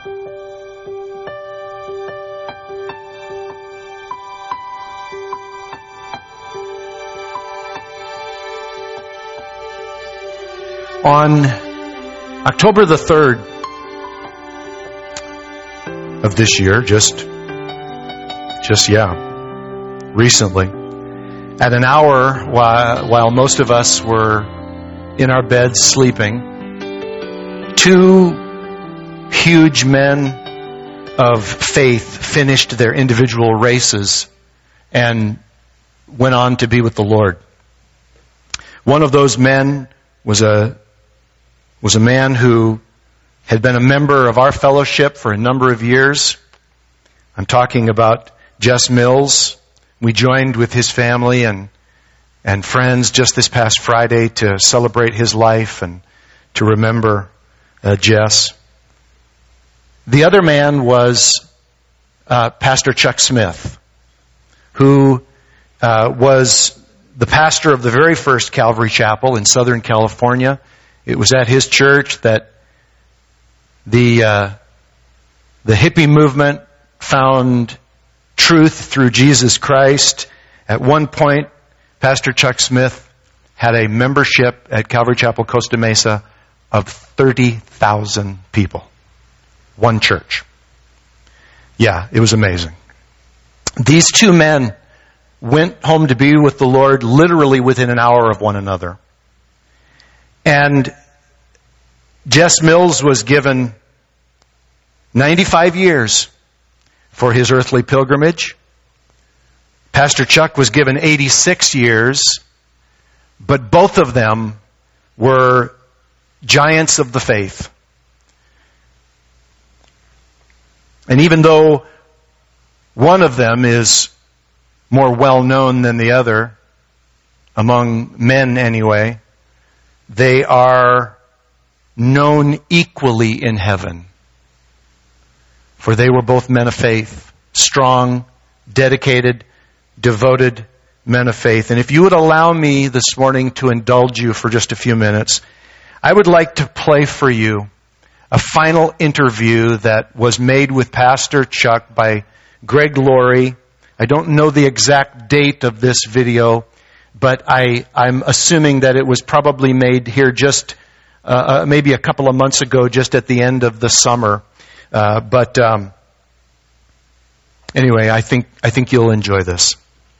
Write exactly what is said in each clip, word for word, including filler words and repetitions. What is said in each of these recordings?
On October the third of this year, just, just yeah, recently, at an hour while, while most of us were in our beds sleeping, two huge men of faith finished their individual races and went on to be with the Lord. One of those men was a was a man who had been a member of our fellowship for a number of years. I'm talking about Jess Mills. We joined with his family and and friends just this past Friday to celebrate his life and to remember uh, Jess. The other man was uh, Pastor Chuck Smith, who uh, was the pastor of the very first Calvary Chapel in Southern California. It was at his church that the uh, the hippie movement found truth through Jesus Christ. At one point, Pastor Chuck Smith had a membership at Calvary Chapel Costa Mesa of thirty thousand people. One church. Yeah, it was amazing. These two men went home to be with the Lord literally within an hour of one another. And Jess Mills was given ninety-five years for his earthly pilgrimage. Pastor Chuck was given eighty-six years, but both of them were giants of the faith. And even though one of them is more well known than the other, among men anyway, they are known equally in heaven. For they were both men of faith, strong, dedicated, devoted men of faith. And if you would allow me this morning to indulge you for just a few minutes, I would like to play for you a final interview that was made with Pastor Chuck by Greg Laurie. I don't know the exact date of this video, but I, I'm assuming that it was probably made here just uh, uh, maybe a couple of months ago, just at the end of the summer. Uh, but um, anyway, I think I think you'll enjoy this.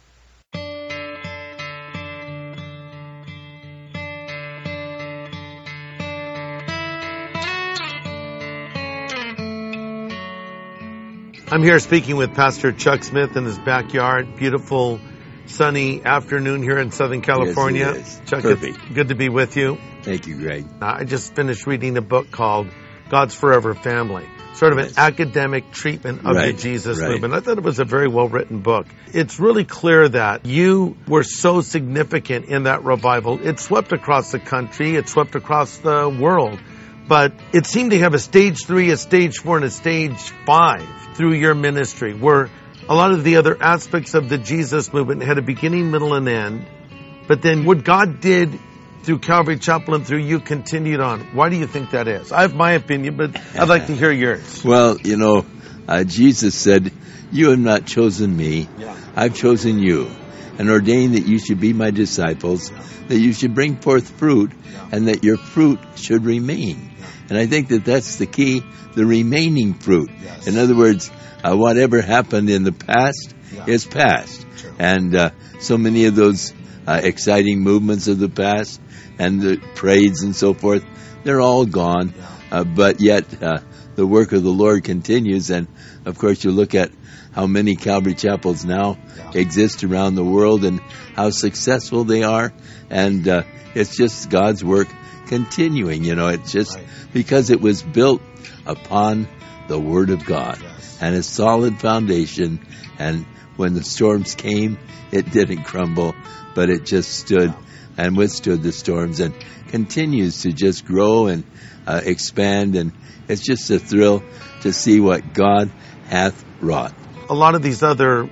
I'm here speaking with Pastor Chuck Smith in his backyard. Beautiful, sunny afternoon here in Southern California. Yes, it is. Chuck, Perfect. It's good to be with you. Thank you, Greg. I just finished reading a book called God's Forever Family, sort of Yes. an academic treatment of Right, the Jesus right. movement. I thought it was a very well-written book. It's really clear that you were so significant in that revival. It swept across the country. It swept across the world. But it seemed to have a stage three, a stage four, and a stage five through your ministry, where a lot of the other aspects of the Jesus movement had a beginning, middle, and end. But then what God did through Calvary Chapel and through you continued on. Why do you think that is? I have my opinion, but I'd like to hear yours. Well, you know, uh, Jesus said, "You have not chosen me. Yeah. I've chosen you and ordained that you should be my disciples, that you should bring forth fruit, and that your fruit should remain." And I think that that's the key, the remaining fruit. Yes. In other words, uh, whatever happened in the past Yeah. is past. True. And uh, so many of those uh, exciting movements of the past and the parades and so forth, they're all gone. Uh, but yet uh, the work of the Lord continues. And, of course, you look at how many Calvary Chapels now Yeah. exist around the world and how successful they are. And uh, it's just God's work continuing. You know, it's just Right. because it was built upon the Word of God Yes. and a solid foundation. And when the storms came, it didn't crumble, but it just stood and withstood the storms and continues to just grow and uh, expand. And it's just a thrill to see what God hath wrought. A lot of these other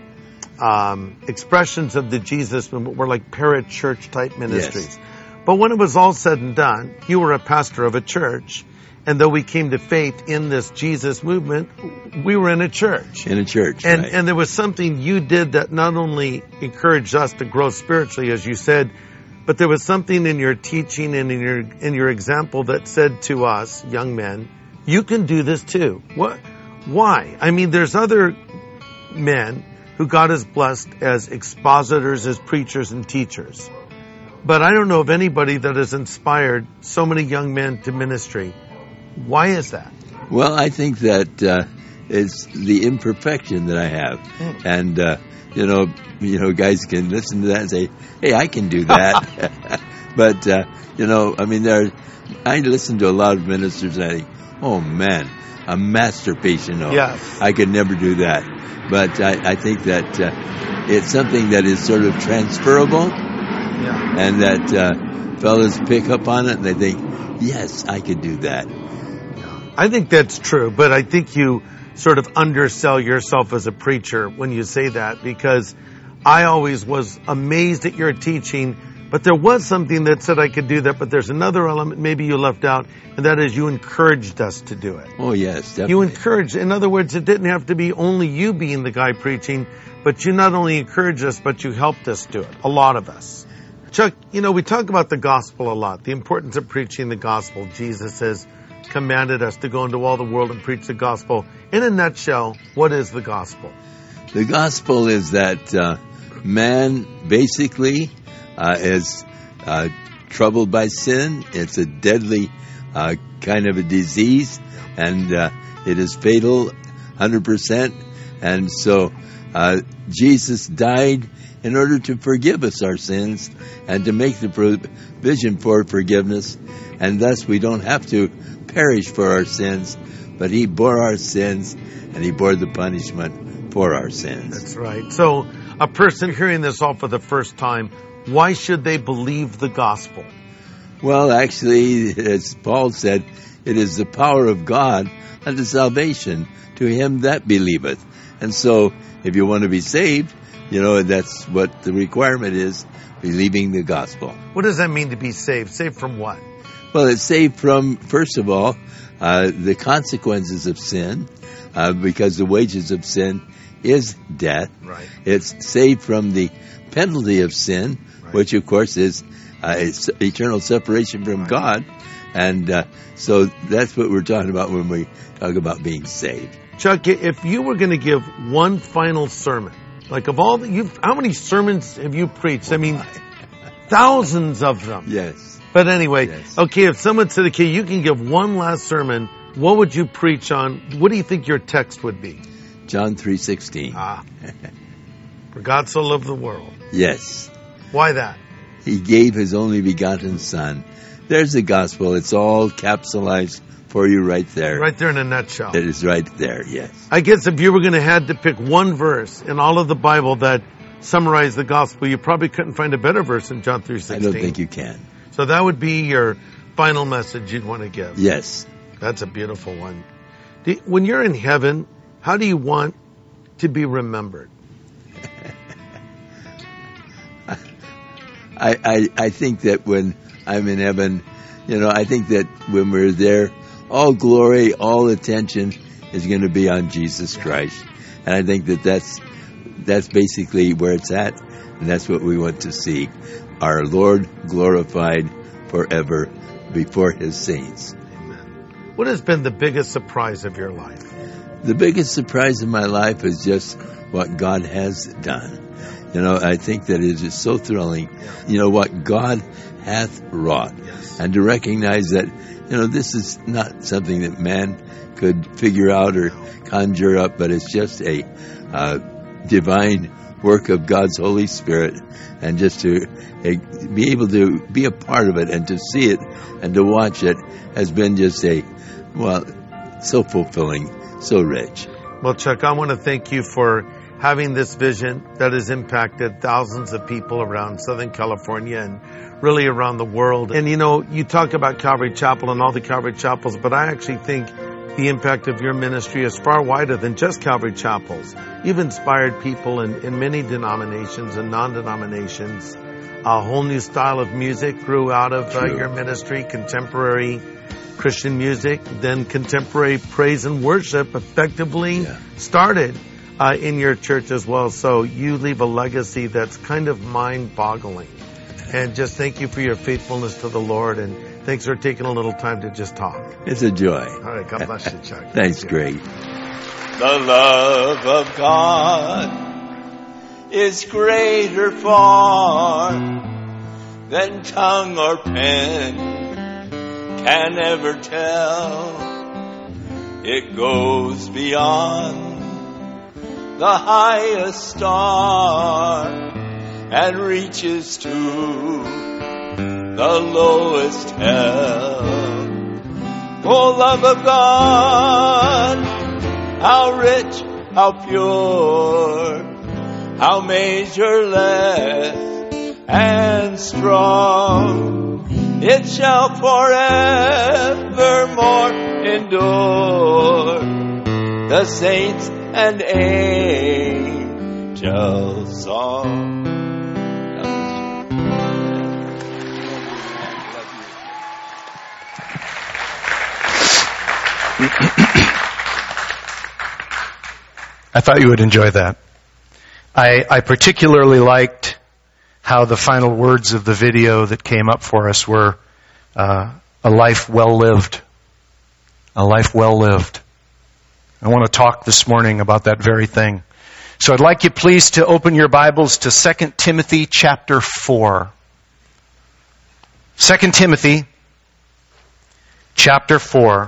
um, expressions of the Jesus movement were like parachurch type ministries. Yes. But when it was all said and done, you were a pastor of a church, And though we came to faith in this Jesus movement, we were in a church. In a church, And right. and there was something you did that not only encouraged us to grow spiritually, as you said, but there was something in your teaching and in your in your example that said to us, young men, you can do this too. What? Why? I mean, there's other men who God has blessed as expositors, as preachers and teachers. But I don't know of anybody that has inspired so many young men to ministry. Why is that? Well, I think that uh, it's the imperfection that I have, Mm. and uh, you know, you know, guys can listen to that and say, "Hey, I can do that." But uh, you know, I mean, there. I listen to a lot of ministers, and I think, "Oh man, a masterpiece!" You know, Yes. I could never do that. But I, I think that uh, it's something that is sort of transferable, Yeah. and that uh, fellas pick up on it, and they think, "Yes, I could do that." I think that's true, but I think you sort of undersell yourself as a preacher when you say that, because I always was amazed at your teaching, but there was something that said I could do that, but there's another element maybe you left out, and that is you encouraged us to do it. Oh yes, definitely. You encouraged, in other words, it didn't have to be only you being the guy preaching, but you not only encouraged us, but you helped us do it. A lot of us. Chuck, you know, we talk about the gospel a lot, the importance of preaching the gospel. Jesus has commanded us to go into all the world and preach the gospel. In a nutshell, what is the gospel? The gospel is that uh, man basically uh, is uh, troubled by sin. It's a deadly uh, kind of a disease, and uh, it is fatal, one hundred percent. And so uh, Jesus died in order to forgive us our sins and to make the provision for forgiveness, and thus we don't have to perish for our sins, but he bore our sins and he bore the punishment for our sins. That's right. So a person hearing this all for the first time, why should they believe the gospel? Well, actually, as Paul said, it is the power of God unto salvation to him that believeth. And so if you want to be saved, you know, that's what the requirement is, believing the gospel. What does that mean to be saved? Saved from what? Well, it's saved from, first of all, uh, the consequences of sin, uh, because the wages of sin is death. Right. It's saved from the penalty of sin, Right. which of course is uh, it's eternal separation from Right. God. And uh, so that's what we're talking about when we talk about being saved. Chuck, if you were going to give one final sermon, like of all the, you've, how many sermons have you preached? I mean, thousands of them. Yes. But anyway, Yes. okay, if someone said, okay, you can give one last sermon, what would you preach on? What do you think your text would be? John three sixteen. Ah, for God so loved the world. Yes. Why that? He gave his only begotten Son. There's the gospel. It's all capsulized for you right there. Right there in a nutshell. It is right there, yes. I guess if you were going to had to pick one verse in all of the Bible that summarized the gospel, you probably couldn't find a better verse than John three I sixteen. don't think you can. So that would be your final message you'd want to give. Yes. That's a beautiful one. Do- When you're in heaven, how do you want to be remembered? I, I, I think that when I'm in heaven, you know, I think that when we're there, all glory, all attention is going to be on Jesus Christ. And I think that that's, that's basically where it's at. And that's what we want to see. Our Lord glorified forever before his saints. Amen. What has been the biggest surprise of your life? The biggest surprise in my life is just what God has done. You know, I think that it is so thrilling, you know, what God hath wrought. Yes. And to recognize that, you know, this is not something that man could figure out or conjure up, but it's just a uh, divine work of God's Holy Spirit. And just to uh, be able to be a part of it and to see it and to watch it has been just a, well, so fulfilling, so rich. Well, Chuck, I want to thank you for having this vision that has impacted thousands of people around Southern California and really around the world. And, you know, you talk about Calvary Chapel and all the Calvary Chapels, but I actually think the impact of your ministry is far wider than just Calvary Chapels. You've inspired people in, in many denominations and non-denominations. A whole new style of music grew out of uh, your ministry, contemporary Christian music, then contemporary praise and worship effectively Yeah. started uh, in your church as well. So you leave a legacy that's kind of mind-boggling. And just thank you for your faithfulness to the Lord, and thanks for taking a little time to just talk. It's a joy. All right, God bless you, Chuck. Thanks, great. The love of God is greater far than tongue or pen can ever tell. It goes beyond the highest star and reaches to the lowest hell. Oh, love of God, how rich, how pure, how measureless and strong, it shall forevermore endure. The saints and angels' song. I thought you would enjoy that. I, I particularly liked how the final words of the video that came up for us were uh, a life well lived. A life well lived. I want to talk this morning about that very thing. So I'd like you please to open your Bibles to Second Timothy chapter four. Second Timothy chapter four.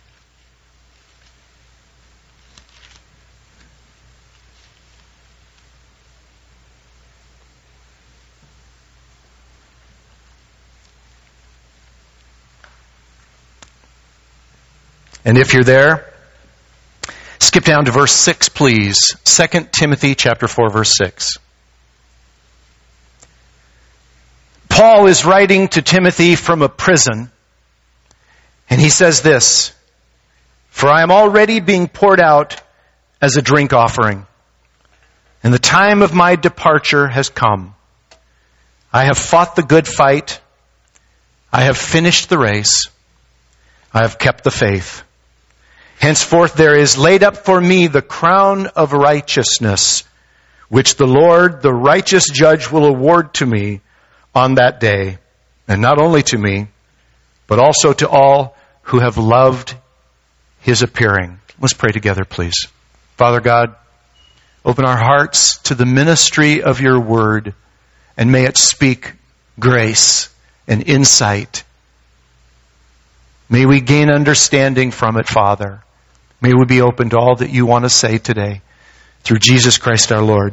And if you're there, skip down to verse six, please. Second Timothy chapter four, verse six. Paul is writing to Timothy from a prison, and he says this, "For I am already being poured out as a drink offering, and the time of my departure has come. I have fought the good fight. I have finished the race. I have kept the faith. Henceforth there is laid up for me the crown of righteousness, which the Lord, the righteous judge, will award to me on that day, and not only to me, but also to all who have loved His appearing." Let's pray together, please. Father God, open our hearts to the ministry of your word, and may it speak grace and insight. May we gain understanding from it, Father. May we be open to all that you want to say today. Through Jesus Christ our Lord.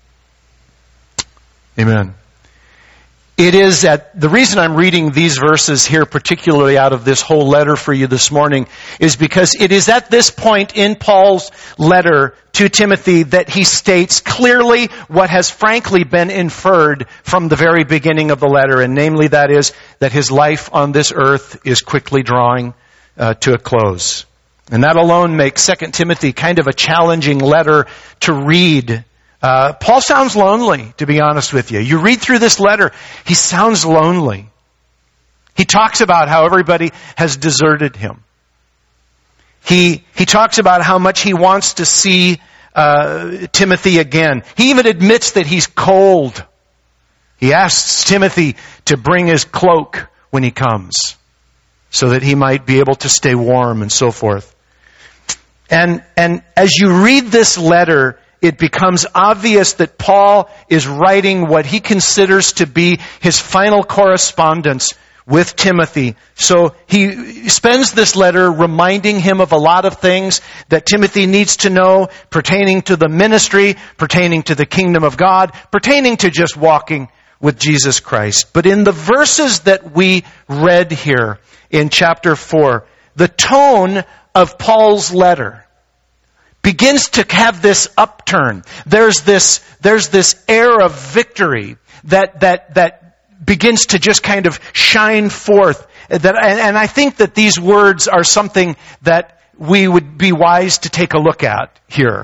Amen. It is at, the reason I'm reading these verses here, particularly out of this whole letter for you this morning, is because it is at this point in Paul's letter to Timothy that he states clearly what has frankly been inferred from the very beginning of the letter, and namely that is that his life on this earth is quickly drawing uh, to a close. And that alone makes Second Timothy kind of a challenging letter to read. Uh, Paul sounds lonely, to be honest with you. You read through this letter, he sounds lonely. He talks about how everybody has deserted him. He he talks about how much he wants to see uh, Timothy again. He even admits that he's cold. He asks Timothy to bring his cloak when he comes, so that he might be able to stay warm and so forth. And and as you read this letter, it becomes obvious that Paul is writing what he considers to be his final correspondence with Timothy. So he spends this letter reminding him of a lot of things that Timothy needs to know pertaining to the ministry, pertaining to the kingdom of God, pertaining to just walking with Jesus Christ. But in the verses that we read here in chapter four, the tone of Paul's letter begins to have this upturn. There's this, there's this air of victory that, that, that begins to just kind of shine forth. That, and, and I think that these words are something that we would be wise to take a look at here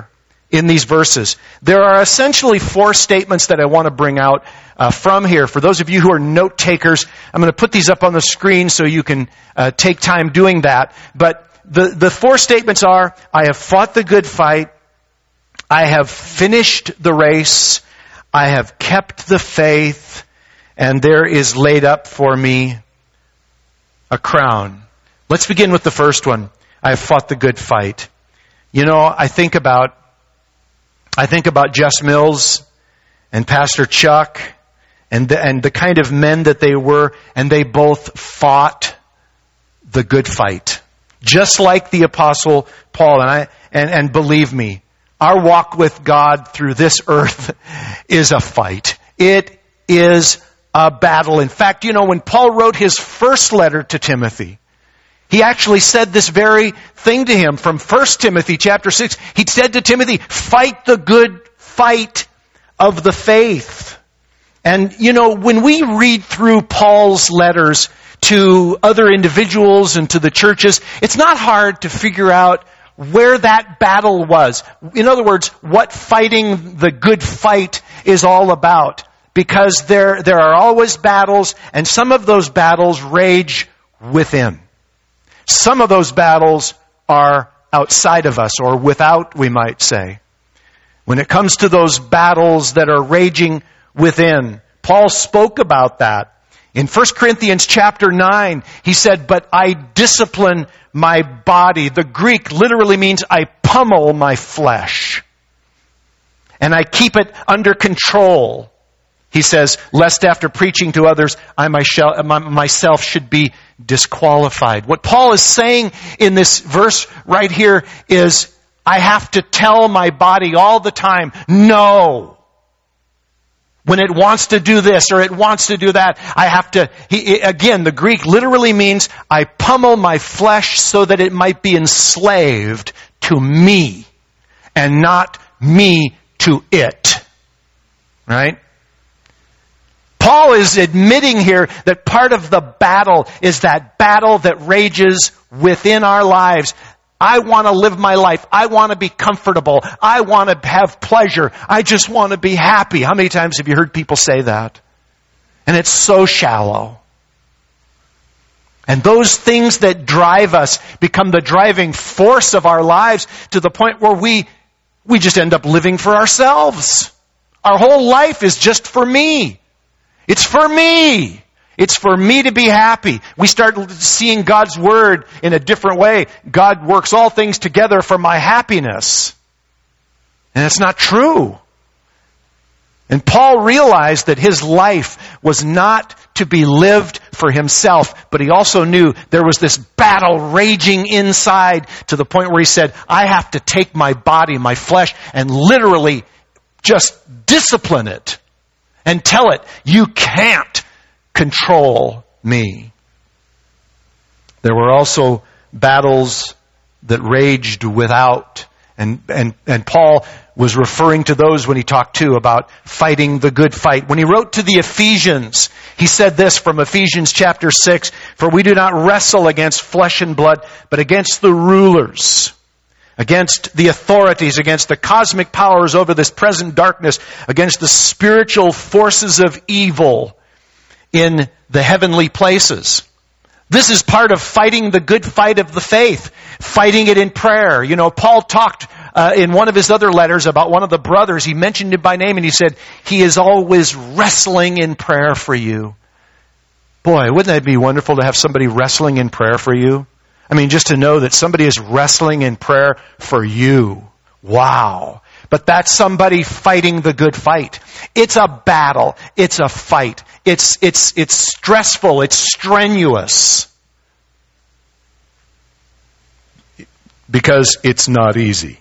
in these verses. There are essentially four statements that I want to bring out uh, from here. For those of you who are note takers, I'm going to put these up on the screen so you can uh, take time doing that. But the, the four statements are, I have fought the good fight, I have finished the race, I have kept the faith, and there is laid up for me a crown. Let's begin with the first one. I have fought the good fight. You know, I think about I think about Jess Mills and Pastor Chuck and the, and the kind of men that they were, and they both fought the good fight. Just like the Apostle Paul. And I and, and believe me, our walk with God through this earth is a fight. It is a battle. In fact, you know, when Paul wrote his first letter to Timothy, he actually said this very thing to him from First Timothy chapter six. He said to Timothy, fight the good fight of the faith. And, you know, when we read through Paul's letters to other individuals and to the churches, it's not hard to figure out where that battle was. In other words, what fighting the good fight is all about. Because there, there are always battles, and some of those battles rage within. Some of those battles are outside of us, or without, we might say. When it comes to those battles that are raging within, Paul spoke about that. In First Corinthians chapter nine, he said, but I discipline my body. The Greek literally means I pummel my flesh. And I keep it under control. He says, lest after preaching to others, I myself should be disqualified. What Paul is saying in this verse right here is, I have to tell my body all the time, no. When it wants to do this or it wants to do that, I have to, he, again, the Greek literally means, I pummel my flesh so that it might be enslaved to me and not me to it. Right? Paul is admitting here that part of the battle is that battle that rages within our lives. I want to live my life. I want to be comfortable. I want to have pleasure. I just want to be happy. How many times have you heard people say that? And it's so shallow. And those things that drive us become the driving force of our lives to the point where we, we just end up living for ourselves. Our whole life is just for me. It's for me. It's for me to be happy. We start seeing God's Word in a different way. God works all things together for my happiness. And it's not true. And Paul realized that his life was not to be lived for himself, but he also knew there was this battle raging inside to the point where he said, I have to take my body, my flesh, and literally just discipline it. And tell it, you can't control me. There were also battles that raged without. And, and, and Paul was referring to those when he talked too about fighting the good fight. When he wrote to the Ephesians, he said this from Ephesians chapter six, for we do not wrestle against flesh and blood, but against the rulers, against the authorities, against the cosmic powers over this present darkness, against the spiritual forces of evil in the heavenly places. This is part of fighting the good fight of the faith, fighting it in prayer. You know, Paul talked uh, in one of his other letters about one of the brothers. He mentioned him by name and he said, he is always wrestling in prayer for you. Boy, wouldn't that be wonderful to have somebody wrestling in prayer for you? I mean, just to know that somebody is wrestling in prayer for you. Wow. But that's somebody fighting the good fight. It's a battle. It's a fight. It's, it's, it's stressful. It's strenuous. Because it's not easy.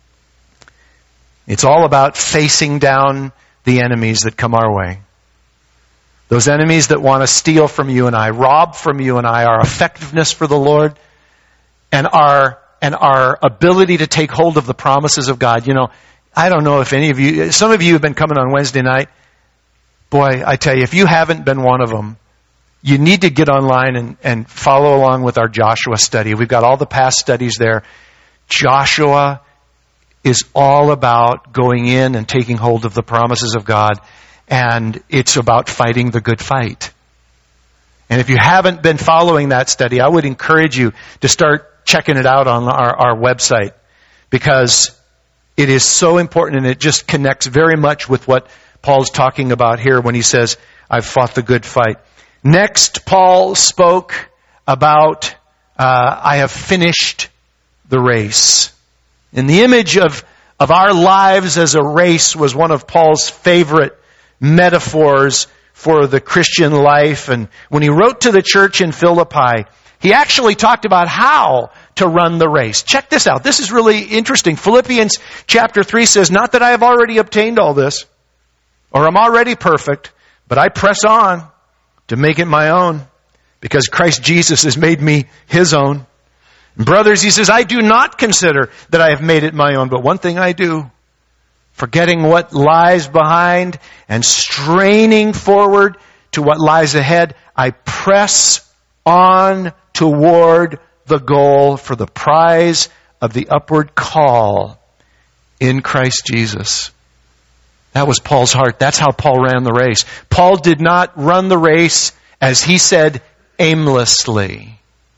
It's all about facing down the enemies that come our way. Those enemies that want to steal from you and I, rob from you and I, our effectiveness for the Lord, and our and our ability to take hold of the promises of God. You know, I don't know if any of you, some of you have been coming on Wednesday night. Boy, I tell you, if you haven't been one of them, you need to get online and, and follow along with our Joshua study. We've got all the past studies there. Joshua is all about going in and taking hold of the promises of God, and it's about fighting the good fight. And if you haven't been following that study, I would encourage you to start checking it out on our, our website, because it is so important, and it just connects very much with what Paul's talking about here when he says, I've fought the good fight. Next, Paul spoke about, uh, I have finished the race. And the image of, of our lives as a race was one of Paul's favorite metaphors for the Christian life. And when he wrote to the church in Philippi, he actually talked about how to run the race. Check this out. This is really interesting. Philippians chapter three says, not that I have already obtained all this, or I'm already perfect, but I press on to make it my own, because Christ Jesus has made me His own. Brothers, he says, I do not consider that I have made it my own, but one thing I do, forgetting what lies behind and straining forward to what lies ahead, I press on toward the goal for the prize of the upward call in Christ Jesus. That was Paul's heart. That's how Paul ran the race. Paul did not run the race, as he said, aimlessly.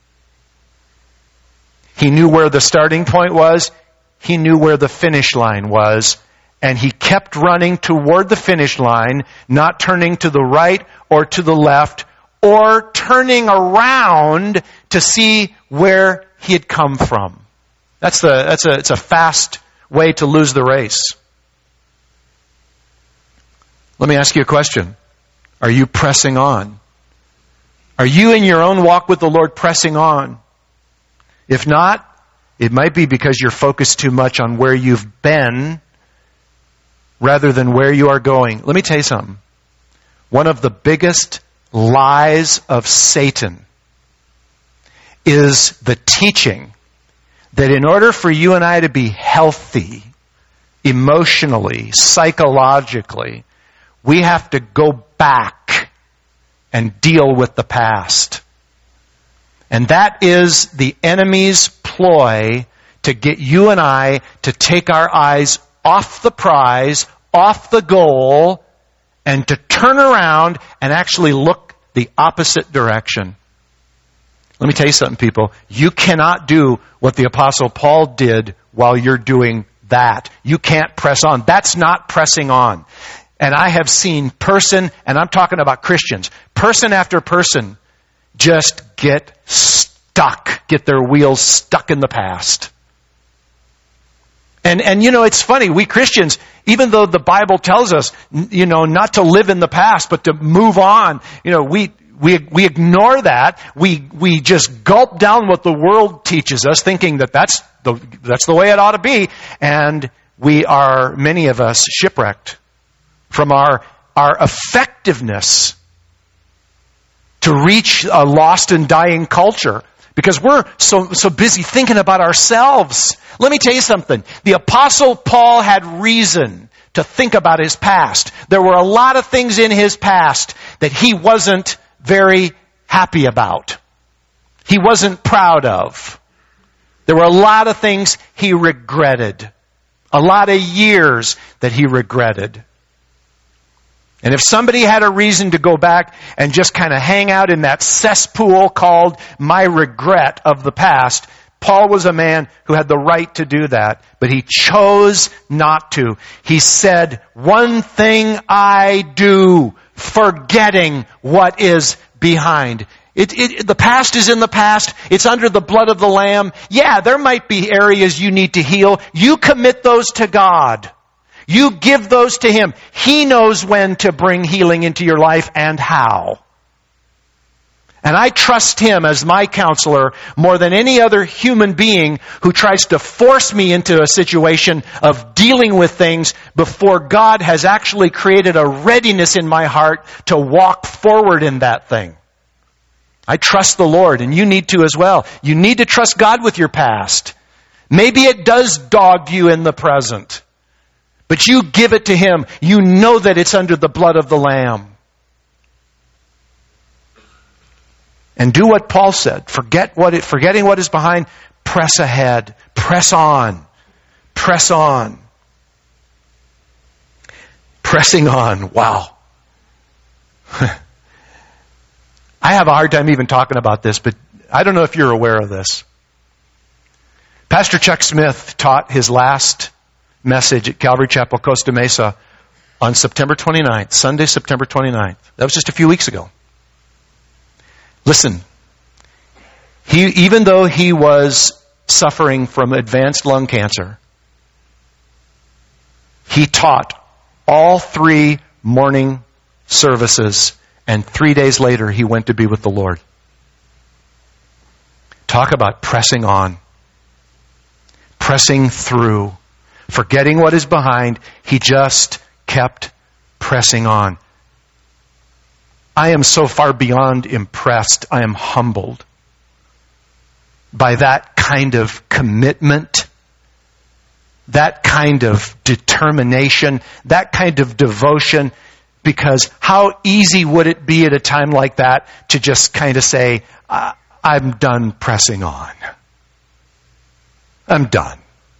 He knew where the starting point was. He knew where the finish line was. And he kept running toward the finish line, not turning to the right or to the left, or turning around to see where he had come from. That's the that's a it's a fast way to lose the race. Let me ask you a question. Are you pressing on? Are you in your own walk with the Lord pressing on? If not, it might be because you're focused too much on where you've been rather than where you are going. Let me tell you something. One of the biggest lies of Satan is the teaching that in order for you and I to be healthy, emotionally, psychologically, we have to go back and deal with the past. And that is the enemy's ploy to get you and I to take our eyes off the prize, off the goal, and to turn around and actually look the opposite direction. Let me tell you something, people. You cannot do what the Apostle Paul did while you're doing that. You can't press on. That's not pressing on. And I have seen person, and I'm talking about Christians, person after person just get stuck, get their wheels stuck in the past. And, and you know, it's funny, we Christians, even though the Bible tells us, you know, not to live in the past, but to move on, you know, we, we, we ignore that. We, we just gulp down what the world teaches us, thinking that that's the, that's the way it ought to be. And we are, many of us, shipwrecked from our, our effectiveness to reach a lost and dying culture, because we're so so busy thinking about ourselves. Let me tell you something. The Apostle Paul had reason to think about his past. There were a lot of things in his past that he wasn't very happy about. He wasn't proud of. There were a lot of things he regretted. A lot of years that he regretted. And if somebody had a reason to go back and just kind of hang out in that cesspool called my regret of the past, Paul was a man who had the right to do that, but he chose not to. He said, one thing I do, forgetting what is behind. It, it, the past is in the past. It's under the blood of the Lamb. Yeah, there might be areas you need to heal. You commit those to God. You give those to Him. He knows when to bring healing into your life and how. And I trust Him as my counselor more than any other human being who tries to force me into a situation of dealing with things before God has actually created a readiness in my heart to walk forward in that thing. I trust the Lord, and you need to as well. You need to trust God with your past. Maybe it does dog you in the present. But you give it to Him. You know that it's under the blood of the Lamb. And do what Paul said. Forget what it, forgetting what is behind, press ahead. Press on. press on. Pressing on. Wow. I have a hard time even talking about this, but I don't know if you're aware of this. Pastor Chuck Smith taught his last message at Calvary Chapel, Costa Mesa on September twenty-ninth, Sunday, September twenty-ninth. That was just a few weeks ago. Listen, he, even though he was suffering from advanced lung cancer, he taught all three morning services, and three days later he went to be with the Lord. Talk about pressing on. Pressing through. Forgetting what is behind, he just kept pressing on. I am so far beyond impressed. I am humbled by that kind of commitment, that kind of determination, that kind of devotion, because how easy would it be at a time like that to just kind of say, I'm done pressing on. I'm done.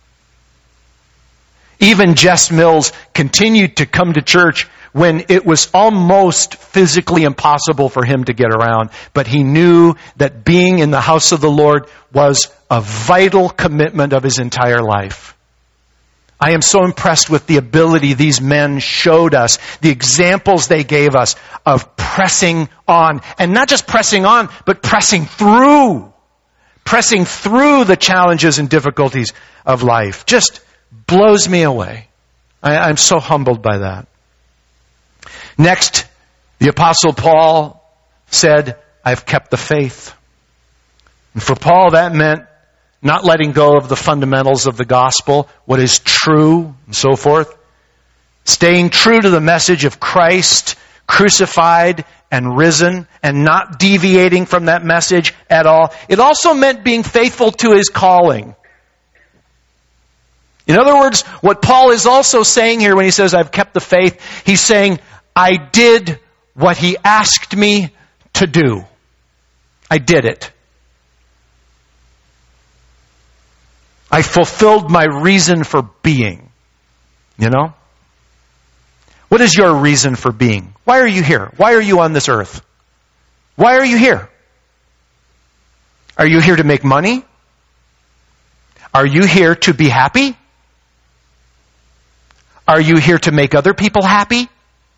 Even Jess Mills continued to come to church when it was almost physically impossible for him to get around. But he knew that being in the house of the Lord was a vital commitment of his entire life. I am so impressed with the ability these men showed us, the examples they gave us of pressing on. And not just pressing on, but pressing through. Pressing through the challenges and difficulties of life. Just blows me away. I, I'm so humbled by that. Next, the Apostle Paul said, I've kept the faith. And for Paul, that meant not letting go of the fundamentals of the gospel, what is true, and so forth. Staying true to the message of Christ, crucified and risen, and not deviating from that message at all. It also meant being faithful to his calling. In other words, what Paul is also saying here when he says, I've kept the faith, he's saying, I did what he asked me to do. I did it. I fulfilled my reason for being. You know? What is your reason for being? Why are you here? Why are you on this earth? Why are you here? Are you here to make money? Are you here to be happy? Are you here to make other people happy?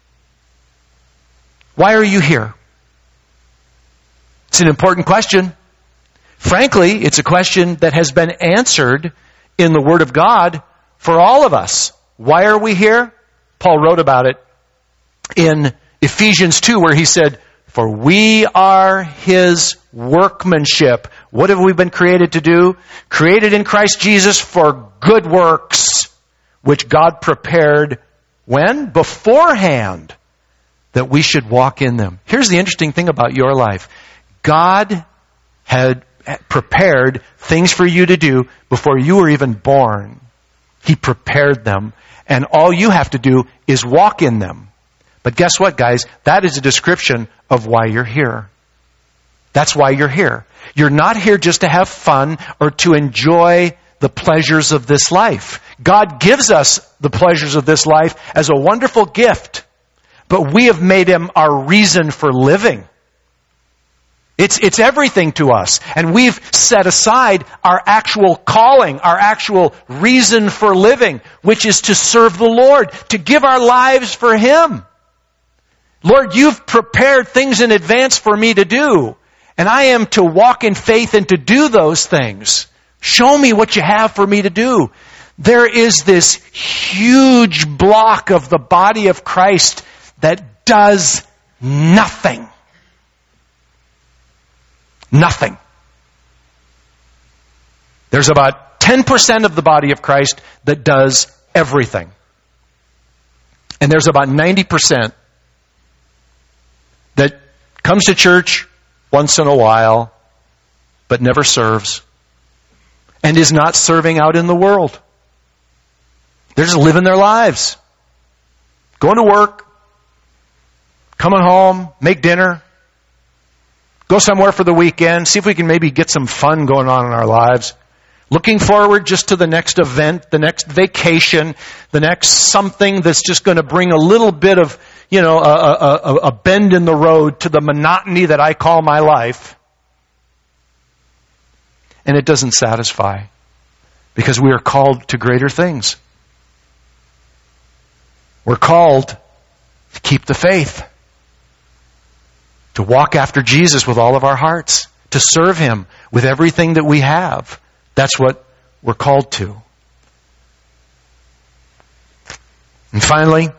Why are you here? It's an important question. Frankly, it's a question that has been answered in the Word of God for all of us. Why are we here? Paul wrote about it in Ephesians two, where he said, for we are His workmanship. What have we been created to do? Created in Christ Jesus for good works, which God prepared when? Beforehand, that we should walk in them. Here's the interesting thing about your life. God had prepared things for you to do before you were even born. He prepared them. And all you have to do is walk in them. But guess what, guys? That is a description of why you're here. That's why you're here. You're not here just to have fun or to enjoy the pleasures of this life. God gives us the pleasures of this life as a wonderful gift. But we have made Him our reason for living. It's, it's everything to us. And we've set aside our actual calling, our actual reason for living, which is to serve the Lord, to give our lives for Him. Lord, you've prepared things in advance for me to do. And I am to walk in faith and to do those things. Show me what you have for me to do. There is this huge block of the body of Christ that does nothing. Nothing. There's about ten percent of the body of Christ that does everything. And there's about ninety percent that comes to church once in a while, but never serves, and is not serving out in the world. They're just living their lives. Going to work, coming home, make dinner, go somewhere for the weekend, see if we can maybe get some fun going on in our lives. Looking forward just to the next event, the next vacation, the next something that's just going to bring a little bit of, you know, a, a, a, a bend in the road to the monotony that I call my life. And it doesn't satisfy, because we are called to greater things. We're called to keep the faith, to walk after Jesus with all of our hearts, to serve Him with everything that we have. That's what we're called to. And finally,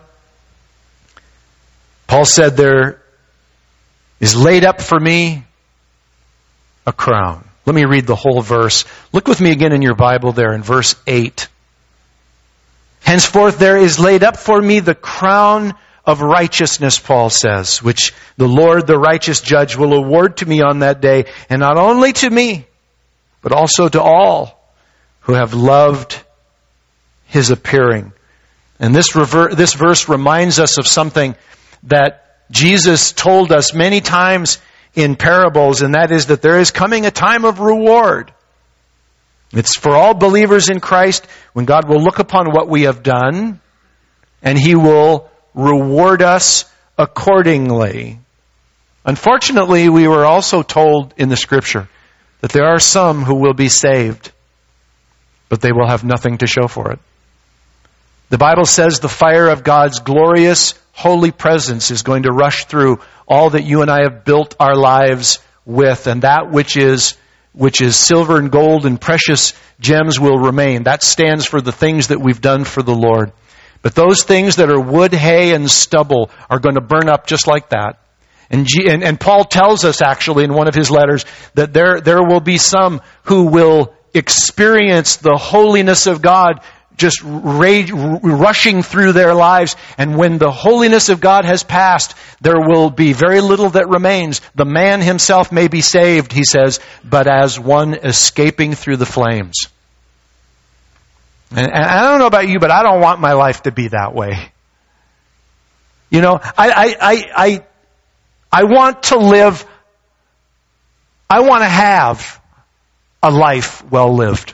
Paul said, there is laid up for me a crown. Let me read the whole verse. Look with me again in your Bible there in verse eight. Henceforth there is laid up for me the crown of righteousness, Paul says, which the Lord, the righteous judge, will award to me on that day, and not only to me, but also to all who have loved His appearing. And this, rever- this verse reminds us of something that Jesus told us many times in parables, and that is that there is coming a time of reward. It's for all believers in Christ, when God will look upon what we have done, and He will reward us accordingly. Unfortunately, we were also told in the Scripture that there are some who will be saved, but they will have nothing to show for it. The Bible says the fire of God's glorious, holy presence is going to rush through all that you and I have built our lives with, and that which is which is silver and gold and precious gems will remain. That stands for the things that we've done for the Lord. But those things that are wood, hay, and stubble are going to burn up just like that. And, G- and, and Paul tells us actually in one of his letters that there, there will be some who will experience the holiness of God just rage, rushing through their lives. And when the holiness of God has passed, there will be very little that remains. The man himself may be saved, he says, but as one escaping through the flames. And, and I don't know about you, but I don't want my life to be that way. You know, I, I, I, I I want to live, I want to have a life well lived.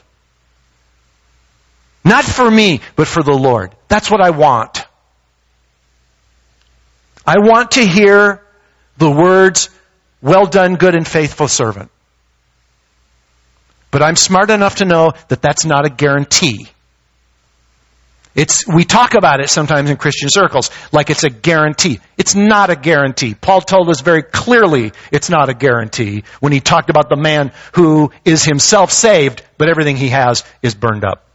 Not for me, but for the Lord. That's what I want. I want to hear the words, well done, good and faithful servant. But I'm smart enough to know that that's not a guarantee. It's, we talk about it sometimes in Christian circles like it's a guarantee. It's not a guarantee. Paul told us very clearly it's not a guarantee when he talked about the man who is himself saved, but everything he has is burned up.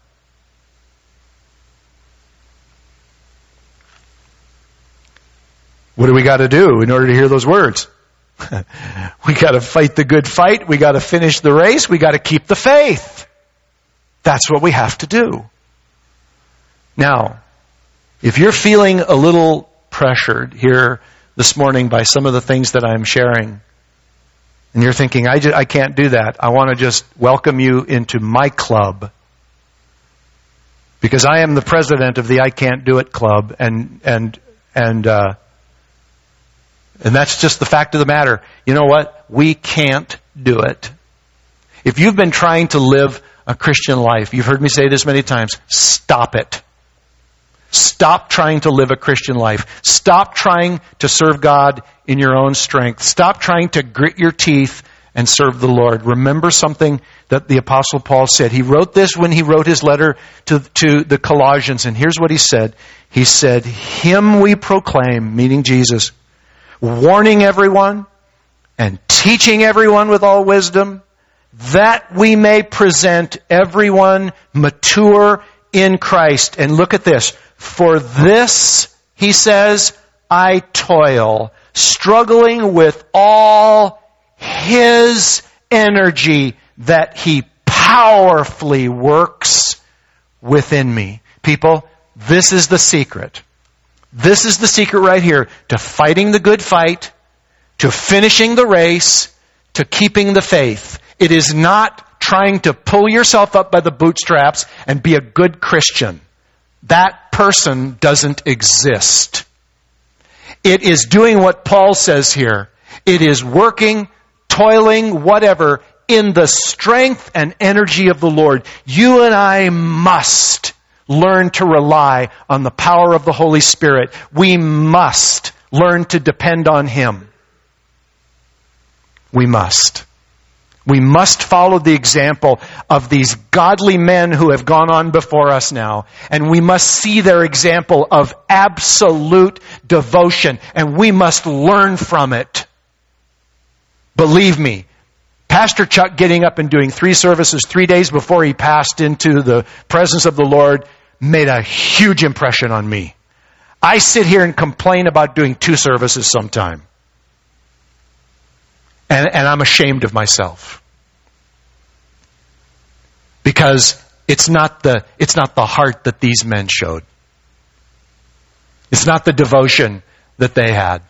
What do we got to do in order to hear those words? We got to fight the good fight. We got to finish the race. We got to keep the faith. That's what we have to do. Now, if you're feeling a little pressured here this morning by some of the things that I'm sharing, and you're thinking, I, just, I can't do that, I want to just welcome you into my club. Because I am the president of the I Can't Do It Club, and and and uh, and that's just the fact of the matter. You know what? We can't do it. If you've been trying to live a Christian life, you've heard me say this many times, stop it. Stop trying to live a Christian life. Stop trying to serve God in your own strength. Stop trying to grit your teeth and serve the Lord. Remember something that the Apostle Paul said. He wrote this when he wrote his letter to, to the Colossians, and here's what he said. He said, Him we proclaim, meaning Jesus, warning everyone and teaching everyone with all wisdom, that we may present everyone mature in Christ. And look at this. For this, he says, I toil, struggling with all His energy that He powerfully works within me. People, this is the secret. This is the secret right here to fighting the good fight, to finishing the race, to keeping the faith. It is not trying to pull yourself up by the bootstraps and be a good Christian. That person doesn't exist. It is doing what Paul says here. It is working, toiling, whatever, in the strength and energy of the Lord. You and I must learn to rely on the power of the Holy Spirit. We must learn to depend on Him. We must. We must follow the example of these godly men who have gone on before us now. And we must see their example of absolute devotion. And we must learn from it. Believe me, Pastor Chuck getting up and doing three services three days before he passed into the presence of the Lord made a huge impression on me. I sit here and complain about doing two services sometime. And, and I'm ashamed of myself. Because it's not the, it's not the heart that these men showed. It's not the devotion that they had.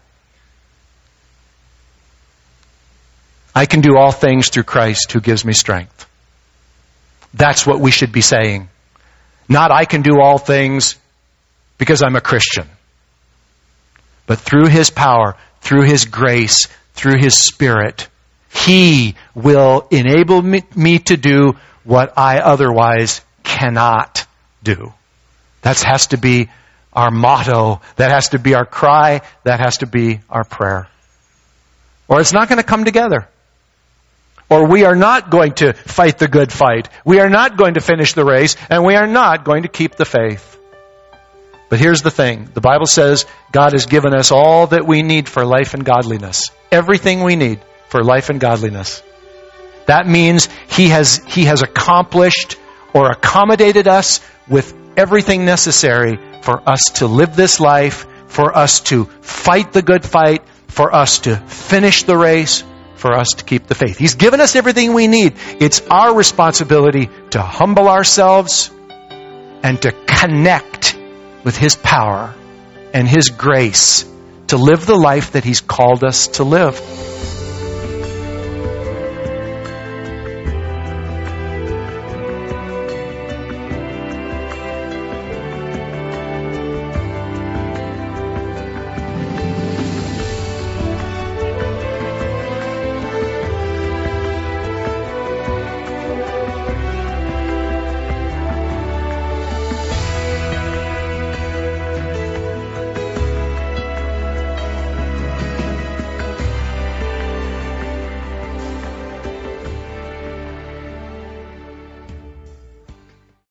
I can do all things through Christ who gives me strength. That's what we should be saying. Not I can do all things because I'm a Christian. But through His power, through His grace, through His Spirit, He will enable me, me to do what I otherwise cannot do. That has to be our motto. That has to be our cry. That has to be our prayer. Or it's not going to come together. Or we are not going to fight the good fight. We are not going to finish the race. And we are not going to keep the faith. But here's the thing. The Bible says God has given us all that we need for life and godliness. Everything we need for life and godliness. That means He has, He has accomplished or accommodated us with everything necessary for us to live this life, for us to fight the good fight, for us to finish the race, for us to keep the faith. He's given us everything we need. It's our responsibility to humble ourselves and to connect with His power and His grace to live the life that He's called us to live.